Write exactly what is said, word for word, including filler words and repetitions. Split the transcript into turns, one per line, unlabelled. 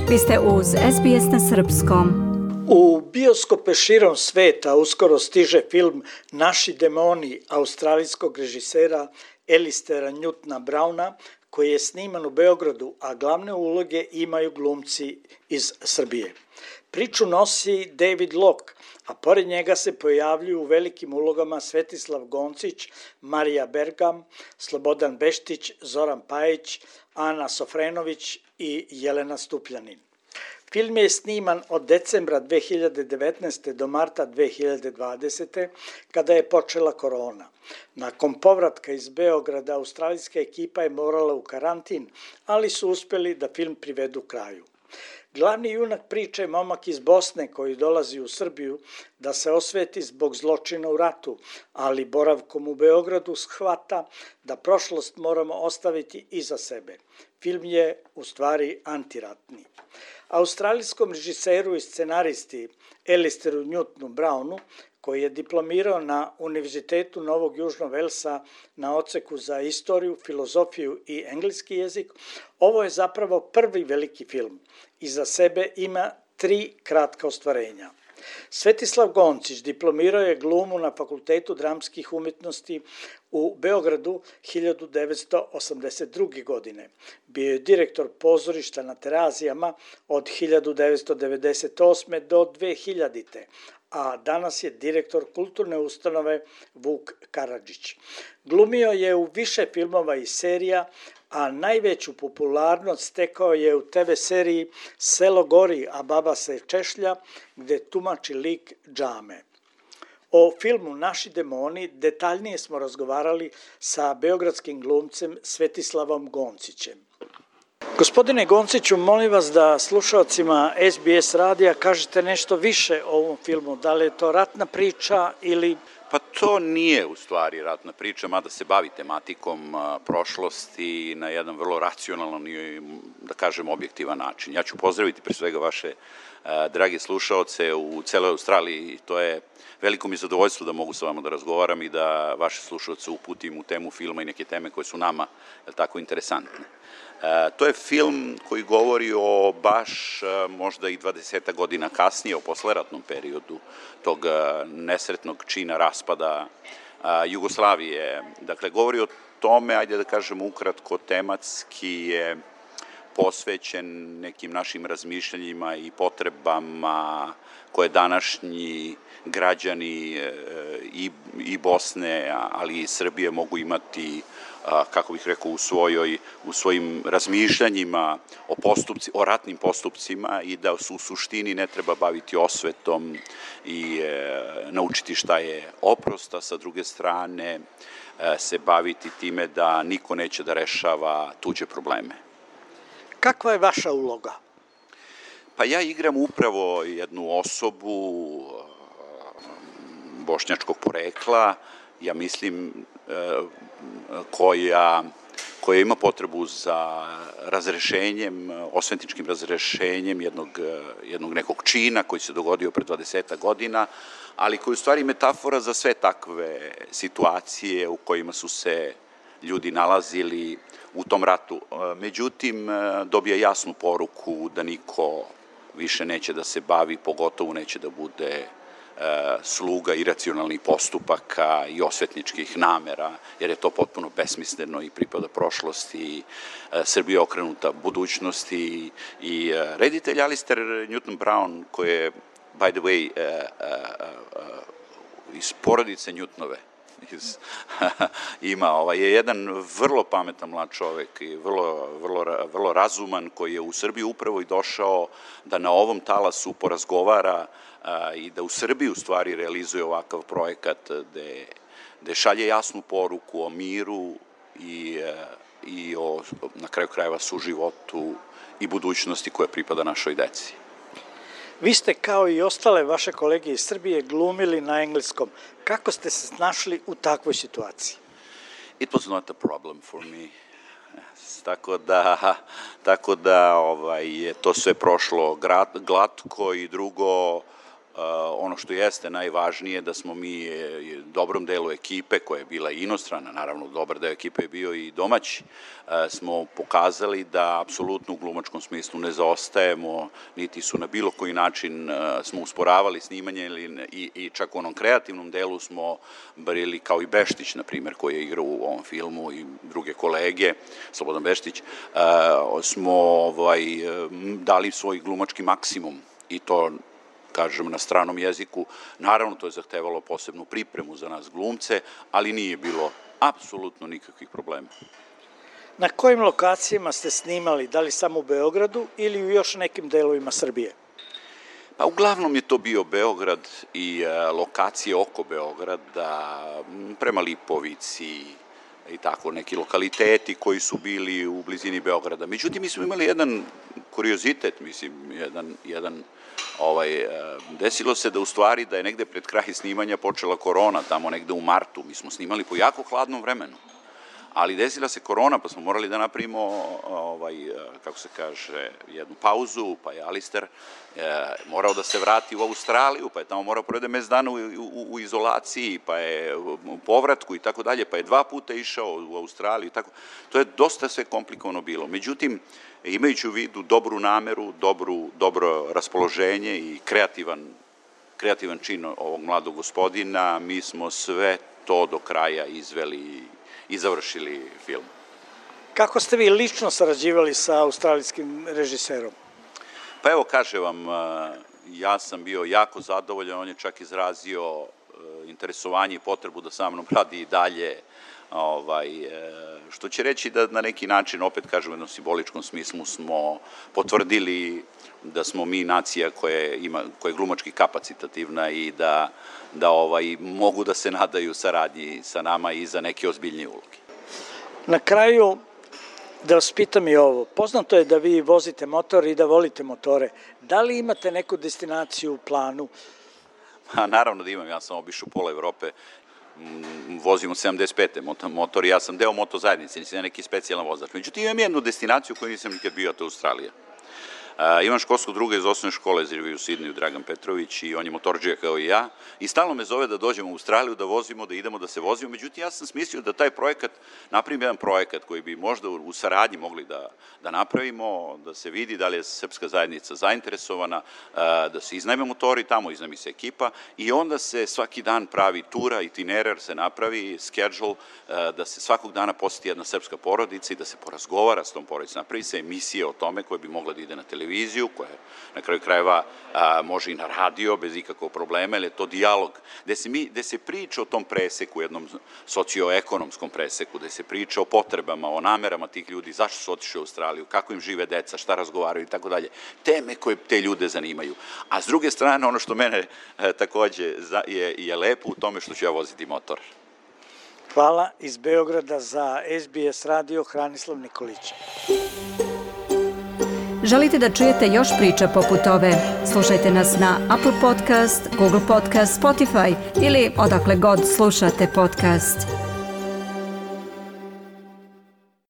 Vi ste uz S B S na srpskom.
U bioskope širom sveta uskoro stiže film Naši demoni australijskog režisera Alistera Newtona Browna, koji je sniman u Beogradu, a glavne uloge imaju glumci iz Srbije. Priču nosi David Locke, a pored njega se pojavljuju u velikim ulogama Svetislav Goncić, Marija Bergam, Slobodan Beštić, Zoran Pajić, Ana Sofrenović i Jelena Stupljanin. Film je sniman od decembra dve hiljade devetnaeste. do marta dve hiljade dvadesete. kada je počela korona. Nakon povratka iz Beograda, australijska ekipa je morala u karantin, ali su uspeli da film privedu kraju. Glavni junak priče je momak iz Bosne koji dolazi u Srbiju da se osveti zbog zločina u ratu, ali boravkom u Beogradu shvata da prošlost moramo ostaviti iza sebe. Film je u stvari antiratni. Australijskom režiseru i scenaristi Alisteru Newtonu Brownu, koji je diplomirao na Univerzitetu Novog Južnog Velsa na odseku za istoriju, filozofiju i engleski jezik, ovo je zapravo prvi veliki film. Iza sebe ima tri kratka ostvarenja. Svetislav Goncić diplomirao je glumu na Fakultetu dramskih umjetnosti u Beogradu hiljadu devetsto osamdeset druge. godine. Bio je direktor pozorišta na Terazijama od hiljadu devetsto devedeset osme. do dve hiljadite. a danas je direktor kulturne ustanove Vuk Karadžić. Glumio je u više filmova i serija, a najveću popularnost stekao je u te ve seriji Selo gori, a baba se češlja, gde tumači lik Džame. O filmu Naši demoni detaljnije smo razgovarali sa beogradskim glumcem Svetislavom Goncićem. Gospodine Gonciću, molim vas da slušalcima S B S radija kažete nešto više o ovom filmu. Da li je to ratna priča ili...
Pa to nije u stvari ratna priča, mada se bavi tematikom a, prošlosti na jedan vrlo racionalan i, da kažem, objektivan način. Ja ću pozdraviti pre svega vaše a, drage slušaoce u celoj Australiji. To je veliko mi zadovoljstvo da mogu sa vama da razgovaram i da vaše slušaoce uputim u temu filma i neke teme koje su nama, je tako, interesantne. E, to je film koji govori o baš e, možda i dvadeset godina kasnije, o posleratnom periodu tog e, nesretnog čina raspada e, Jugoslavije. Dakle, govori o tome, ajde da kažem ukratko, tematski je posvećen nekim našim razmišljanjima i potrebama koje današnji građani e, i, i Bosne, ali i Srbije mogu imati, a, kako bih rekao, u, svojoj, u svojim razmišljanjima o, postupci, o ratnim postupcima i da su u suštini ne treba baviti osvetom i e, naučiti šta je oprost, a sa druge strane e, se baviti time da niko neće da rešava tuđe probleme.
Kakva je vaša uloga?
Pa ja igram upravo jednu osobu bošnjačkog porekla, ja mislim, koja, koja ima potrebu za razrešenjem, osvetničkim razrešenjem jednog, jednog nekog čina koji se dogodio pre dvadeset godina, ali koji je u stvari metafora za sve takve situacije u kojima su se ljudi nalazili u tom ratu. Međutim, dobija jasnu poruku da niko više neće da se bavi, pogotovo neće da bude sluga iracionalnih postupaka i osvetničkih namera, jer je to potpuno besmisleno i pripada prošlosti, Srbija okrenuta budućnosti. I reditelj Alister Newton Brown, koji je, by the way, iz porodice Newtonove, Iz, ima, ovaj, je jedan vrlo pametan mlad čovek i vrlo, vrlo, vrlo razuman, koji je u Srbiju upravo i došao da na ovom talasu porazgovara a, i da u Srbiji u stvari realizuje ovakav projekat gde, gde šalje jasnu poruku o miru i, a, i o, na kraju krajeva, suživotu i budućnosti koja pripada našoj deci.
Vi ste, kao i ostale vaše kolege iz Srbije, glumili na engleskom. Kako ste se snašli u takvoj situaciji?
It was not a problem for me. Tako da, tako da ovaj, je to sve prošlo glatko i drugo, ono što jeste najvažnije, da smo mi dobrom delu ekipe, koja je bila inostrana, naravno dobar deo ekipe je bio i domaći, smo pokazali da apsolutno u glumačkom smislu ne zaostajemo, niti su na bilo koji način smo usporavali snimanje i, i čak u onom kreativnom delu smo barili, kao i Beštić, na primjer, koji je igrao u ovom filmu, i druge kolege, Slobodan Beštić, smo ovaj, dali svoj glumački maksimum, i to, kažem, na stranom jeziku. Naravno, to je zahtevalo posebnu pripremu za nas glumce, ali nije bilo apsolutno nikakvih problema.
Na kojim lokacijama ste snimali, da li samo u Beogradu ili u još nekim delovima Srbije?
Pa uglavnom je to bio Beograd i lokacije oko Beograda, prema Lipovici i tako neki lokaliteti koji su bili u blizini Beograda. Međutim, mi smo imali jedan kuriozitet, mislim, jedan, jedan ovaj, desilo se da u stvari da je negde pred kraj snimanja počela korona, tamo negde u martu. Mi smo snimali po jako hladnom vremenu, ali desila se korona, pa smo morali da napravimo, ovaj, kako se kaže, jednu pauzu, pa je Alister e, morao da se vrati u Australiju, pa je tamo morao provede mesec dana u, u, u izolaciji, pa je u povratku i tako dalje, pa je dva puta išao u Australiju i tako. To je dosta sve komplikovano bilo. Međutim, imajući u vidu dobru nameru, dobru, dobro raspoloženje i kreativan, kreativan čin ovog mladog gospodina, mi smo sve to do kraja izveli i završili film.
Kako ste vi lično sarađivali sa australijskim režiserom?
Pa evo, kažem vam, ja sam bio jako zadovoljan, on je čak izrazio interesovanje i potrebu da sa mnom radi i dalje, ovaj, što će reći da na neki način, opet kažem, u jednom simboličkom smislu smo potvrdili da smo mi nacija koja ima, koja je glumački kapacitativna i da, da ovaj, mogu da se nadaju saradnji sa nama i za neke ozbiljnije uloge.
Na kraju, da vas pitam i ovo, poznato je da vi vozite motor i da volite motore. Da li imate neku destinaciju u planu?
A, naravno da imam, ja sam obišao pola Evrope, vozim od sedamdeset pete motor i ja sam deo moto zajednice, nisam neki specijalan vozač. Međutim, imam jednu destinaciju koju nisam nikad bio, to je Australija. Uh, imam školskog druga iz osnovne škole, živi u Sidneju, Dragan Petrović, i on je motorđija kao i ja, i stalno me zove da dođemo u Australiju, da vozimo, da idemo, da se vozimo. Međutim, ja sam smislio da taj projekat, napravim jedan projekat koji bi možda u saradnji mogli da, da napravimo, da se vidi da li je srpska zajednica zainteresovana, uh, da se iznajme motori, tamo iznajmi se ekipa, i onda se svaki dan pravi tura, itinerar se napravi, schedule, uh, da se svakog dana poseti jedna srpska porodica i da se porazgovara s tom porodicom, napravi se emisije o tome koje bi mogla da ide na televiziju, televiziju, koja na kraju krajeva a, može i na radio bez ikakvog problema, jer je to dijalog, gde se, mi, gde se priča o tom preseku, jednom socioekonomskom preseku, gde se priča o potrebama, o namerama tih ljudi, zašto su otišli u Australiju, kako im žive deca, šta razgovaraju i tako dalje, teme koje te ljude zanimaju. A s druge strane, ono što mene e, takođe je, je lepo u tome što ću ja voziti motor.
Hvala. Iz Beograda za S B S radio, Hranislav Nikolić.
Želite da čujete još priča poput ove? Slušajte nas na Apple Podcast, Google Podcast, Spotify ili odakle god slušate podcast.